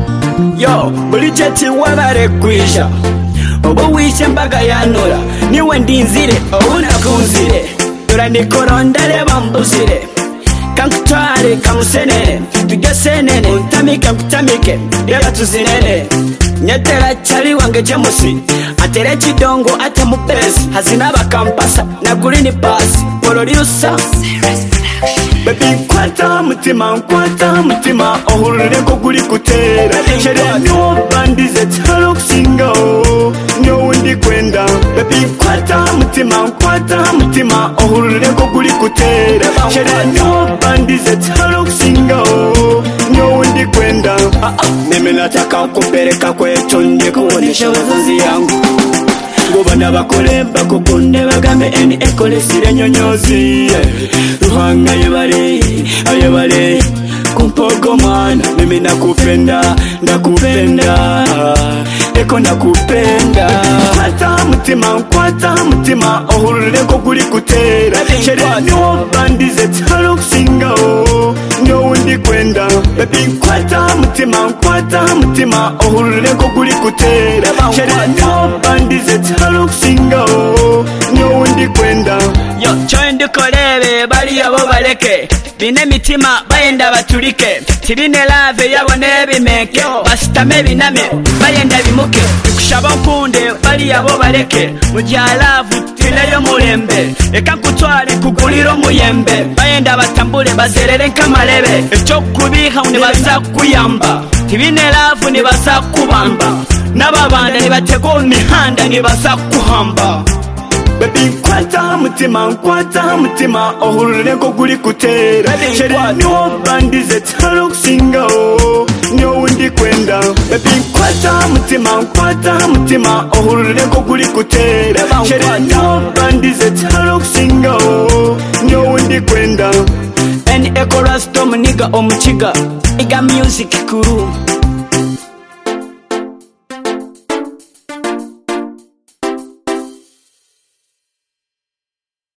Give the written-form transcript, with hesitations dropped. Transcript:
Yo, bulijeti wabare kwisha obo wishe mbaga yanura niwe ndinzire unakunzire dura nikorondere bambuzire kankutware kamusenere tugesenene untamike nkutamike reba tuzinene nyetera chali wange jemusi atere chidongo ate mupesi hazina bakampasa na gulini pasi poloriusa baby nkwata mutima ohurure ko guri kutera shere no bandize talo kusinga nyo undi kwenda baby nkwata mutima ohurure ko guri kutera shere no bandize talo kusinga nyo undi kwenda mimi nataka kupeleka kwetu nje kuonesha wazazi yangu Gobana bakole bakukunde bagambe eni ekole sire nyonyozi Ruhanga ayebale kumpogo mwana mimi nakupenda eko nakupenda Nkwata mutima ohurure ko guri kutera Shere no bandize talo kusinga nyo undi kwenda Baby nkwata mutima ohurure ko guri kutera Shere no bandize talo kusinga nyo undi kwenda Yo choende kolebe bali yabo baleke Bine mitima bayenda batulike Tibine lave yabo nebimeke Basitame biname bayenda bimuke Kushaba nkunde bali yabo baleke Mujalavu tineyo mulembe Eka nkutwale kuguliro muyembe Bayenda batambule bazerere nkamalebe Echo kubiha unibaza kuyamba Tibine lavu nibaza kubamba Nababanda nibatego mihanda nibaza kuhamba Baby nkwata mutima ohurure ko guri kutera Shere no bandize talo kusinga nyo undi kwenda Baby nkwata mutima ohurure ko guri kutera Shere no bandize talo kusinga nyo undi kwenda Eni eko rasto muniga omuchiga Iga music kuru